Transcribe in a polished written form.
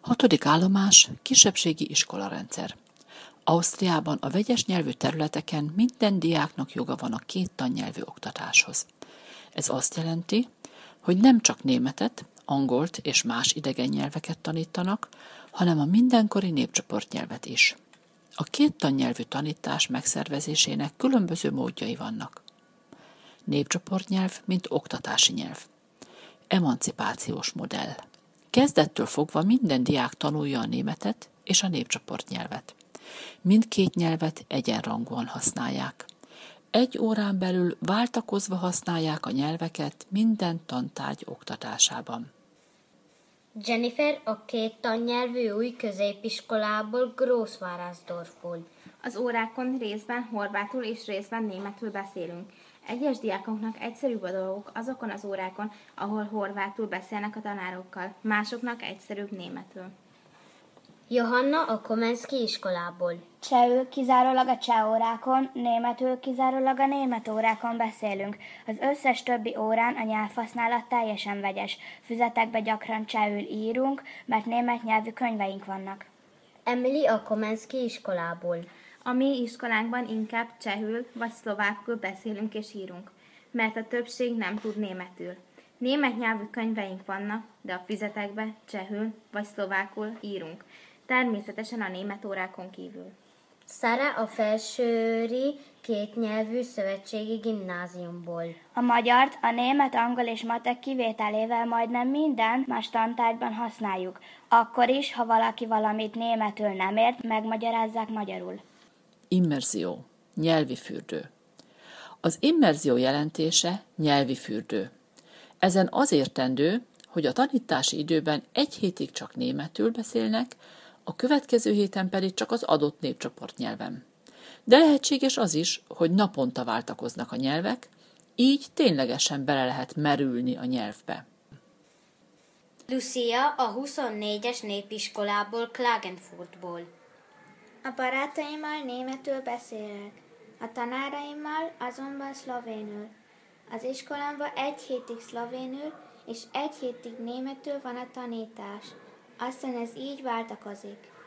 Hatodik állomás: kisebbségi iskolarendszer. Ausztriában a vegyes nyelvű területeken minden diáknak joga van a két tannyelvű oktatáshoz. Ez azt jelenti, hogy nem csak németet, angolt és más idegen nyelveket tanítanak, hanem a mindenkori népcsoportnyelvet is. A két tannyelvű tanítás megszervezésének különböző módjai vannak. Népcsoportnyelv, mint oktatási nyelv. Emancipációs modell. Kezdettől fogva minden diák tanulja a németet és a népcsoportnyelvet. Mindkét nyelvet egyenrangúan használják. Egy órán belül váltakozva használják a nyelveket minden tantárgy oktatásában. Jennifer a két tannyelvű új középiskolából, Grosswarasdorfból. Az órákon részben horvátul és részben németül beszélünk. Egyes diákoknak egyszerűbb a dolgok azokon az órákon, ahol horvátul beszélnek a tanárokkal, másoknak egyszerűbb németül. Johanna a Komenszki iskolából. Csehül kizárólag a cseh órákon, németül kizárólag a német órákon beszélünk. Az összes többi órán a nyelvhasználat teljesen vegyes. Füzetekbe gyakran csehül írunk, mert német nyelvű könyveink vannak. Emily a Komenszki iskolából. A mi iskolánkban inkább csehül vagy szlovákul beszélünk és írunk, mert a többség nem tud németül. Német nyelvű könyveink vannak, de a füzetekbe csehül vagy szlovákul írunk. Természetesen a német órákon kívül. Sara a Felsőri kétnyelvű szövetségi gimnáziumból. A magyart, a német, angol és matek kivételével majdnem minden más tantárgyban használjuk. Akkor is, ha valaki valamit németül nem ért, megmagyarázzák magyarul. Immerzió. Nyelvi fürdő. Az immerzió jelentése nyelvi fürdő. Ezen az értendő, hogy a tanítási időben egy hétig csak németül beszélnek, a következő héten pedig csak az adott népcsoport nyelven. De lehetséges az is, hogy naponta váltakoznak a nyelvek, így ténylegesen bele lehet merülni a nyelvbe. Lucia a 24-es népiskolából, Klagenfurtból. A barátaimmal németül beszélek, a tanáraimmal azonban szlovénül. Az iskolámban egy hétig szlovénül és egy hétig németül van a tanítás. Aztán ez így váltakozik.